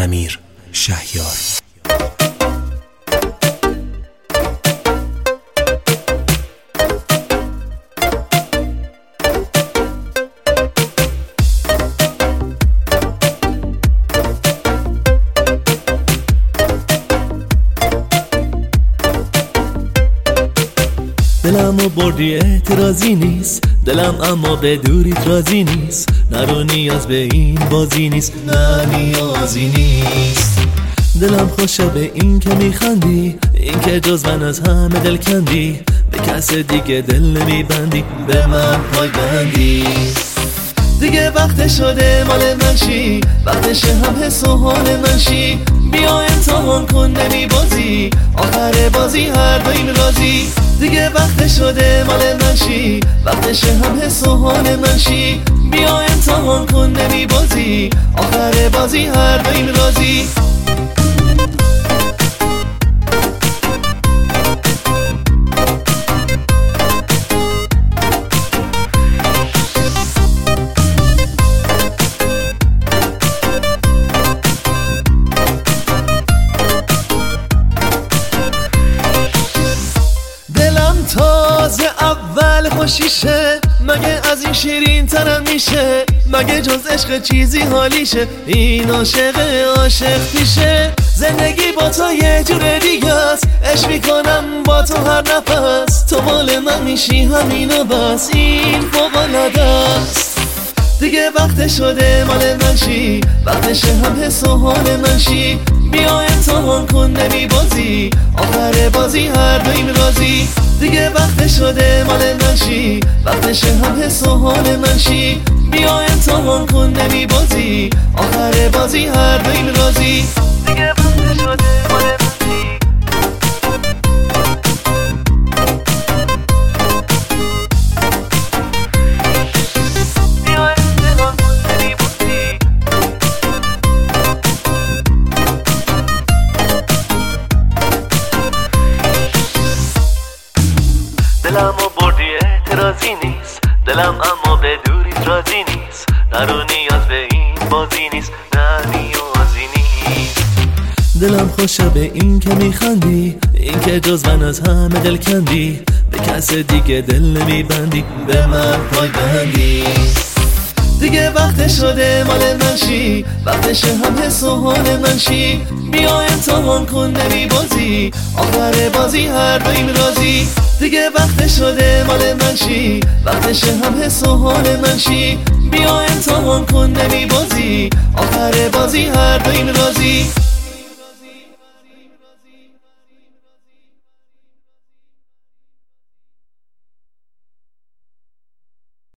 امیر شهیار. دلمو بردی اعتراضی نیست، دلم اما به دوریت راضی نیست. نرو نیاز به این بازی نیست، نه نیازی نیست. دلم خوشه به این که میخندی، این که جز من از همه دل کندی. به کس دیگه دل نمیبندی، به من پای بندی. دیگه وقت شده مال من شی، وقتش هم حس و حال من شی. بیا امتحان کن نمیبازی، آخر بازی هر دویم راضی. دیگه وقت شده مال من شی، وقتش هم حس و حال من شی. بیا امتحان کن نمیبازی، آخر بازی هر دویم راضی. تازه اول خوشیشه، مگه از این شیرین ترم میشه؟ مگه جز عشق چیزی حالیشه؟ این عاشق پیشه. زندگی با تو یه جور دیگه است، عشق میکنم با تو هر نفس. تو مال من میشی همینو بس، این فوق‌العاده است. دیگه وقت شده مال من شی، وقتش هم حس و حال من شی. بیا امتحان کن نمیبازی، آخر بازی هر دویم راضی. دیگه وقت شده مال من شی، وقتش هم حس و حال من شی. بیا امتحان کن نمیبازی، آخر بازی هر دویم راضی. دیگه وقت شده مال من شی. دلمو بردی اعتراضی نیست، دلم اما به دوریت راضی نیست. نرو نیاز به این بازی نیست، نه نیازی نیست. دلم خوشه به این که میخندی، این که جز من از همه دل کندی. به کس دیگه دل نمیبندی، به من پای بندی. دیگه وقت شده مال من شی، وقتش هم حس و حال من شی. بیا امتحان کن نمیبازی، آخر بازی هر دویم راضی. دیگه وقت شده مال من شی، وقتش هم حس و حال من شی. بیا امتحان کن نمیبازی، آخر بازی هر دویم راضی.